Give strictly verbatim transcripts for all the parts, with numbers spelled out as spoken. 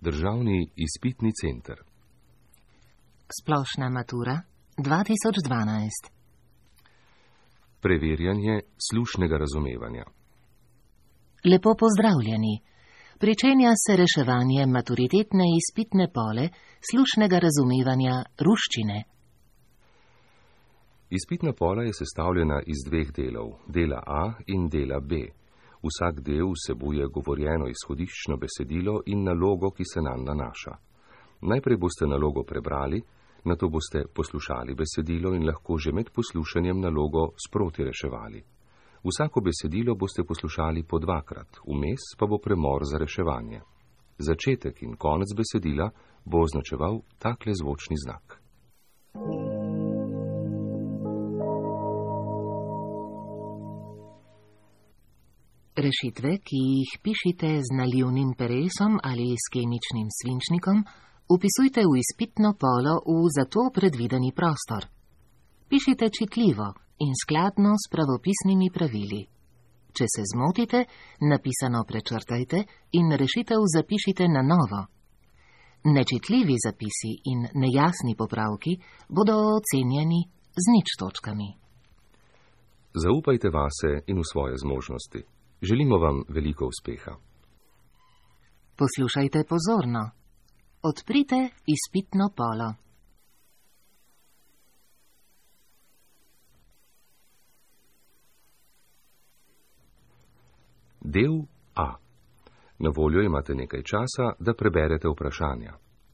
Državni izpitni center. Splošna matura dva tisoč dvanajst. Preverjanje slušnega razumevanja. Lepo pozdravljeni. Pričenja se reševanje maturitetne izpitne pole slušnega razumevanja ruščine. Izpitna pola je sestavljena iz dveh delov, dela A in dela B. Vsak del vsebuje govorjeno izhodiščno besedilo in nalogo, ki se nanj nanaša. Najprej boste nalogo prebrali, nato boste poslušali besedilo in lahko že med poslušanjem nalogo sproti reševali. Vsako besedilo boste poslušali po dvakrat, vmes pa bo premor za reševanje. Začetek in konec besedila bo označeval takle zvočni znak. Rešitve, ki jih pišite z nalivnim peresom ali s kemičnim svinčnikom, vpisujte v izpitno polo v za to predvideni prostor. Pišite čitljivo in skladno s pravopisnimi pravili. Če se zmotite, napisano prečrtajte in rešitev zapišite na novo. Nečitljivi zapisi in nejasni popravki bodo ocenjeni z nič točkami. Zaupajte vase in v svoje zmožnosti. Želimo vam veliko uspeha. Poslušajte pozorno. Odprite izpitno polo. Del A. Na voljo imate nekaj časa, da preberete vprašanja.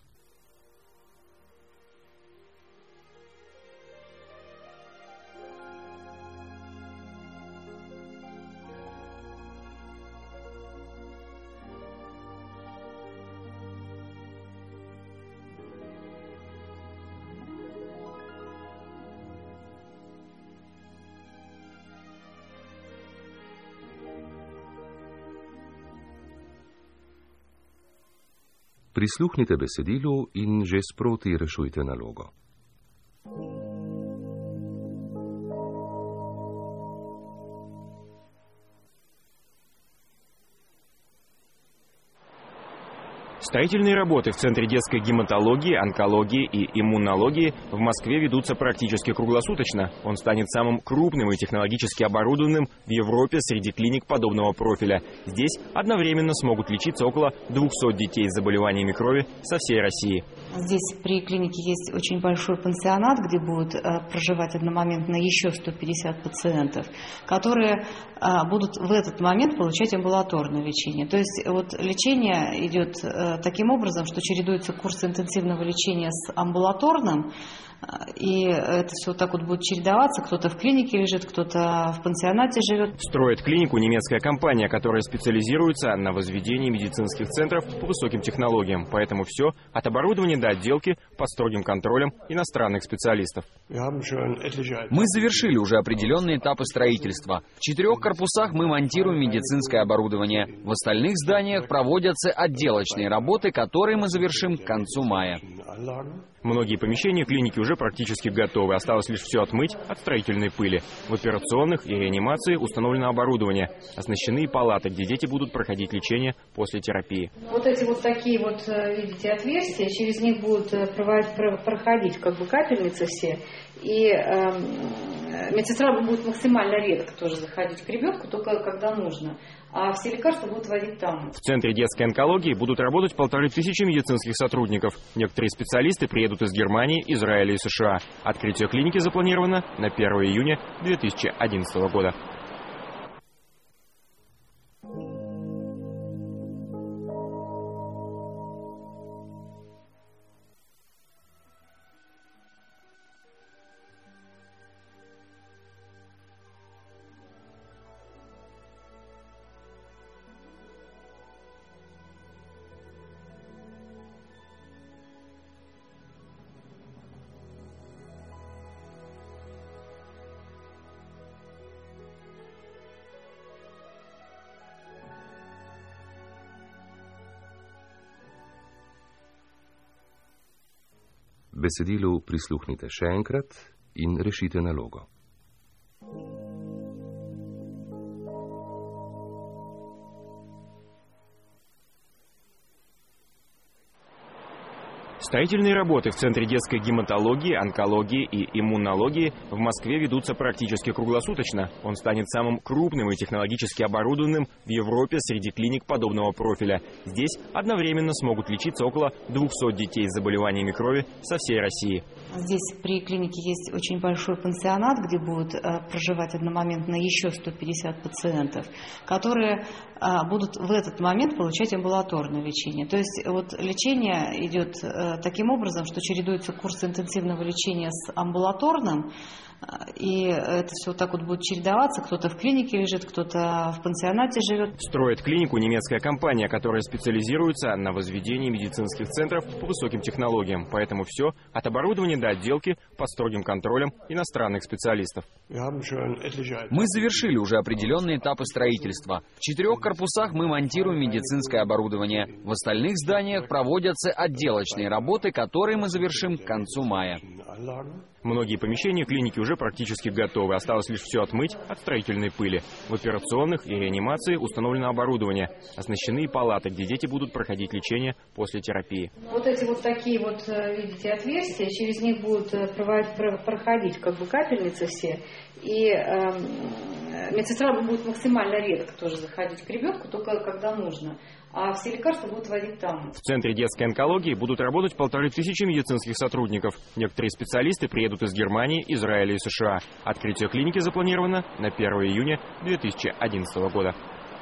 Prisluhnite besedilu in že sproti rešujte nalogo. Строительные работы в Центре детской гематологии, онкологии и иммунологии в Москве ведутся практически круглосуточно. Он станет самым крупным и технологически оборудованным в Европе среди клиник подобного профиля. Здесь одновременно смогут лечиться около двухсот детей с заболеваниями крови со всей России. Здесь при клинике есть очень большой пансионат, где будут э, проживать одномоментно еще сто пятьдесят пациентов, которые э, будут в этот момент получать амбулаторное лечение. То есть вот лечение идет э, таким образом, что чередуется курс интенсивного лечения с амбулаторным, и это все вот так вот будет чередоваться. Кто-то в клинике лежит, кто-то в пансионате живет. Строит клинику немецкая компания, которая специализируется на возведении медицинских центров по высоким технологиям. Поэтому все от оборудования до отделки под строгим контролем иностранных специалистов. Мы завершили уже определенные этапы строительства. В четырех корпусах мы монтируем медицинское оборудование. В остальных зданиях проводятся отделочные работы, которые мы завершим к концу мая. Многие помещения клиники уже практически готовы. Осталось лишь все отмыть от строительной пыли. В операционных и реанимации установлено оборудование. Оснащены палаты, где дети будут проходить лечение после терапии. Вот эти вот такие вот, видите, отверстия, через них будут проходить как бы капельницы все. И э, медсестра будет максимально редко тоже заходить к ребенку, только когда нужно. А все лекарства будут вводить там. В Центре детской онкологии будут работать полторы тысячи медицинских сотрудников. Некоторые специалисты приедут из Германии, Израиля и США. Открытие клиники запланировано на первое июня две тысячи одиннадцатого года. Besedilu prisluhnite še enkrat in rešite nalogo. Строительные работы в Центре детской гематологии, онкологии и иммунологии в Москве ведутся практически круглосуточно. Он станет самым крупным и технологически оборудованным в Европе среди клиник подобного профиля. Здесь одновременно смогут лечиться около двухсот детей с заболеваниями крови со всей России. Здесь при клинике есть очень большой пансионат, где будут проживать одномоментно еще сто пятьдесят пациентов, которые будут в этот момент получать амбулаторное лечение. То есть вот лечение идет таким образом, что чередуется курс интенсивного лечения с амбулаторным, и это все вот так вот будет чередоваться. Кто-то в клинике лежит, кто-то в пансионате живет. Строит клинику немецкая компания, которая специализируется на возведении медицинских центров по высоким технологиям. Поэтому все от оборудования до отделки под строгим контролем иностранных специалистов. Мы завершили уже определенные этапы строительства. В четырех корпусах мы монтируем медицинское оборудование. В остальных зданиях проводятся отделочные работы, которые мы завершим к концу мая. Многие помещения клиники уже практически готовы. Осталось лишь все отмыть от строительной пыли. В операционных и реанимации установлено оборудование. Оснащены и палаты, где дети будут проходить лечение после терапии. Вот эти вот такие вот, видите, отверстия, через них будут проходить как бы капельницы все. И э, медсестра будет максимально редко тоже заходить к ребенку, только когда нужно. А все лекарства будут вводить там. В Центре детской онкологии будут работать полторы тысячи медицинских сотрудников. Некоторые специалисты приедут из Германии, Израиля и США. Открытие клиники запланировано на первое июня две тысячи одиннадцатого года.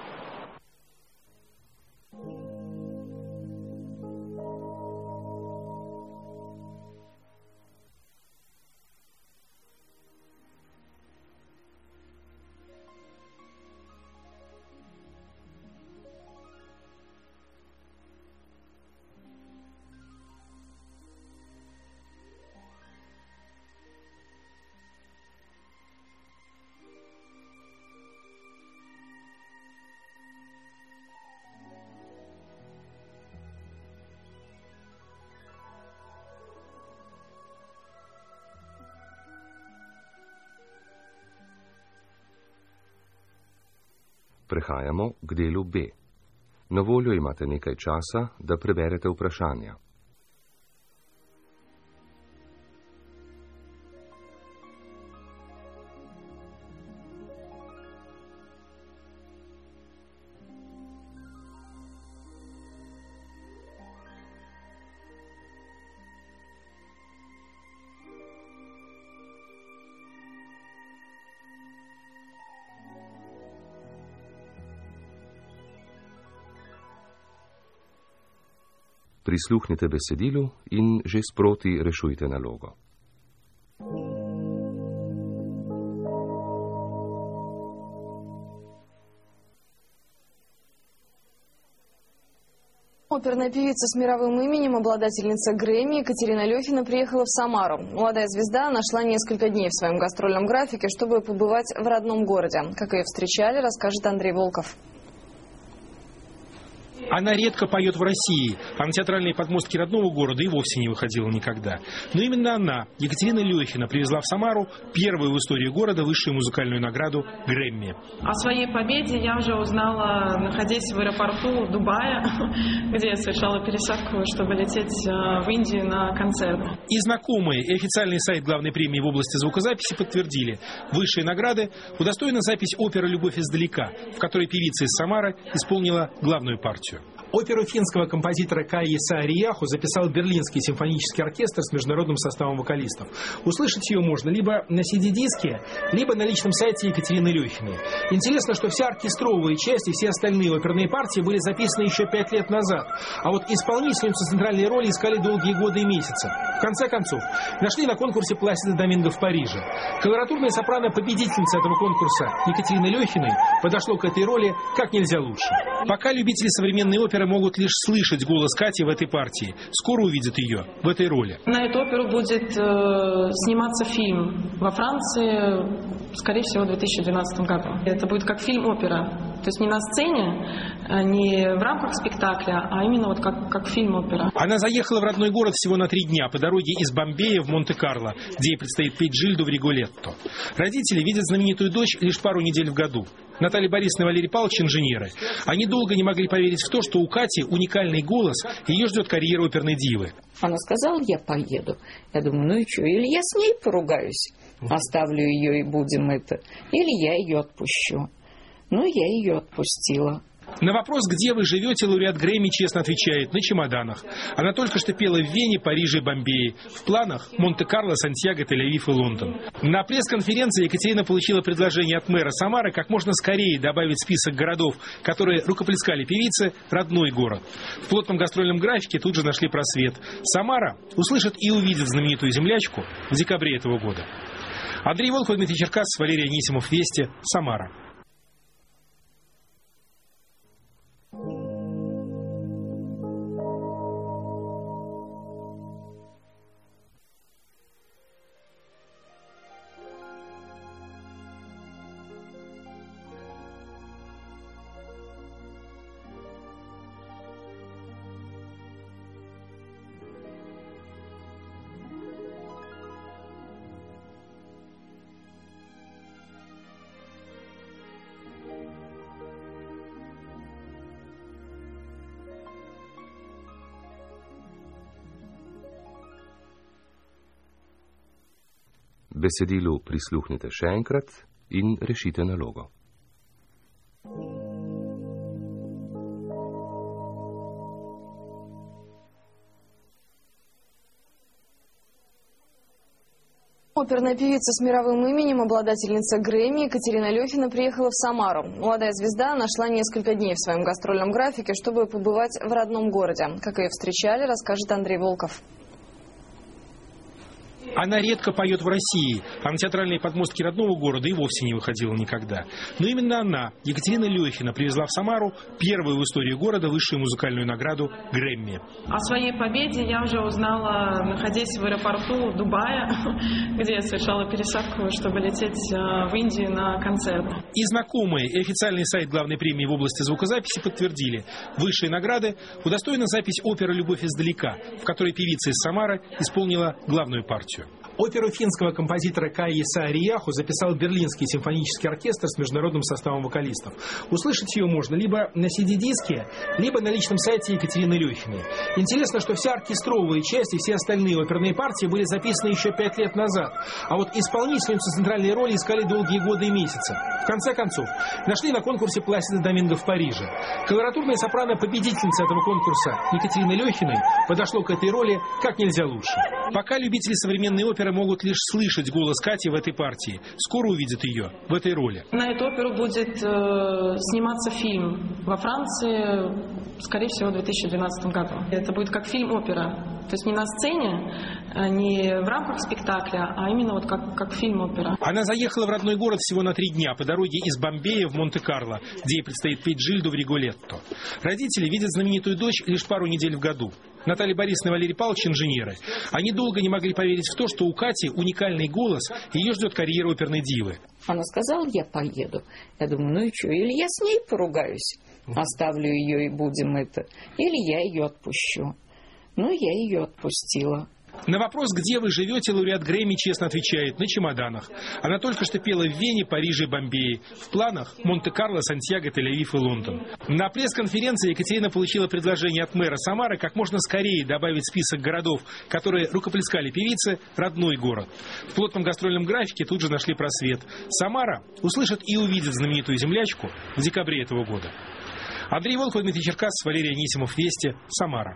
Prehajamo k delu B. Na voljo imate nekaj časa, da preberete vprašanja. Prisluhnite besedilu in že sproti rešujte nalogo. Оперная певица с мировым именем, обладательница Грэмми Екатерина Лехина приехала в Самару. Молодая звезда нашла несколько дней в своем гастрольном графике, чтобы побывать в родном городе. Как ее встречали, расскажет Андрей Волков. Она редко поет в России, а на театральные подмостки родного города и вовсе не выходила никогда. Но именно она, Екатерина Лехина, привезла в Самару первую в истории города высшую музыкальную награду Грэмми. О своей победе я уже узнала, находясь в аэропорту Дубая, где я совершала пересадку, чтобы лететь в Индию на концерт. И знакомые, и официальный сайт главной премии в области звукозаписи подтвердили: высшие награды удостоена запись оперы «Любовь издалека», в которой певица из Самары исполнила главную партию. Оперу финского композитора Каи Саарияху записал Берлинский симфонический оркестр с международным составом вокалистов. Услышать ее можно либо на си ди-диске, либо на личном сайте Екатерины Лехиной. Интересно, что вся оркестровая часть и все остальные оперные партии были записаны еще пять лет назад. А вот исполнительницу центральной роли искали долгие годы и месяцы. В конце концов, нашли на конкурсе Пласида Доминго в Париже. Колоратурная сопрано-победительница этого конкурса Екатерины Лехиной подошло к этой роли как нельзя лучше. Пока любители современной оперы могут лишь слышать голос Кати в этой партии. Скоро увидят ее в этой роли. На эту оперу будет э, сниматься фильм во Франции, скорее всего, в две тысячи двенадцатом году. Это будет как фильм-опера. То есть не на сцене, не в рамках спектакля, а именно вот как, как фильм-опера. Она заехала в родной город всего на три дня по дороге из Бомбея в Монте-Карло, где ей предстоит петь Джильду в Риголетто. Родители видят знаменитую дочь лишь пару недель в году. Наталья Борисовна и Валерий Павлович – инженеры. Они долго не могли поверить в то, что у Кати уникальный голос, и ее ждет карьера оперной дивы. Она сказала, я поеду. Я думаю, ну и что, или я с ней поругаюсь, оставлю ее и будем это, или я ее отпущу. Ну, я ее отпустила. На вопрос, где вы живете, лауреат Грэмми честно отвечает: на чемоданах. Она только что пела в Вене, Париже и Бомбее. В планах Монте-Карло, Сантьяго, Тель-Авив и Лондон. На пресс-конференции Екатерина получила предложение от мэра Самары как можно скорее добавить в список городов, которые рукоплескали певице, родной город. В плотном гастрольном графике тут же нашли просвет. Самара услышит и увидит знаменитую землячку в декабре этого года. Андрей Волков, Дмитрий Черкасов, Валерий Анисимов, Вести, Самара. Besedilu prisluhnite še enkrat in rešite nalogo. Оперная певица с мировым именем, обладательница Грэмми Екатерина Лёфина приехала в Самару. Молодая звезда нашла несколько дней в своем гастрольном графике, чтобы побывать в родном городе. Как ее встречали, расскажет Андрей Волков. Она редко поет в России, а на театральные подмостки родного города и вовсе не выходила никогда. Но именно она, Екатерина Лёфина, привезла в Самару первую в истории города высшую музыкальную награду Грэмми. О своей победе я уже узнала, находясь в аэропорту Дубая, где я совершала пересадку, чтобы лететь в Индию на концерт. И знакомые, и официальный сайт главной премии в области звукозаписи подтвердили: высшие награды удостоена запись оперы «Любовь издалека», в которой певица из Самары исполнила главную партию. Оперу финского композитора Каи-Esa Арияху записал Берлинский симфонический оркестр с международным составом вокалистов. Услышать ее можно либо на си ди-диске, либо на личном сайте Екатерины Лёфиной. Интересно, что вся оркестровая часть и все остальные оперные партии были записаны еще пять лет назад, а вот исполнительницу центральной роли искали долгие годы и месяцы. В конце концов, нашли на конкурсе Пласида Доминго в Париже. Колоратурная сопрано победительница этого конкурса Екатерины Лёфиной подошло к этой роли как нельзя лучше. Пока любители современной оперы могут лишь слышать голос Кати в этой партии. Скоро увидят ее в этой роли. На эту оперу будет э, сниматься фильм во Франции, скорее всего, в две тысячи двенадцатом году. Это будет как фильм-опера. То есть не на сцене, не в рамках спектакля, а именно вот как, как фильм-опера. Она заехала в родной город всего на три дня по дороге из Бомбея в Монте-Карло, где ей предстоит петь Джильду в Риголетто. Родители видят знаменитую дочь лишь пару недель в году. Наталья Борисовна и Валерий Павлович – инженеры. Они долго не могли поверить в то, что у Кати уникальный голос, и ее ждет карьера оперной дивы. Она сказала, я поеду. Я думаю, ну и что, или я с ней поругаюсь, оставлю ее и будем это, или я ее отпущу. Ну, я ее отпустила. На вопрос, где вы живете, лауреат Грэмми честно отвечает: на чемоданах. Она только что пела в Вене, Париже и Бомбее. В планах Монте-Карло, Сантьяго, Тель-Авив и Лондон. На пресс-конференции Екатерина получила предложение от мэра Самары как можно скорее добавить в список городов, которые рукоплескали певице, родной город. В плотном гастрольном графике тут же нашли просвет. Самара услышит и увидит знаменитую землячку в декабре этого года. Андрей Волков, Дмитрий Черкасов, Валерий Анисимов, Вести, Самара.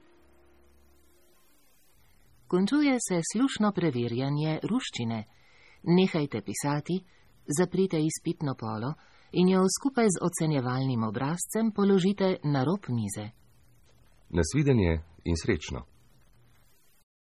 Končuje se slušno preverjanje ruščine. Nehajte pisati, zaprite izpitno polo in jo skupaj z ocenjevalnim obrazcem položite na rob mize. Nasvidenje in srečno.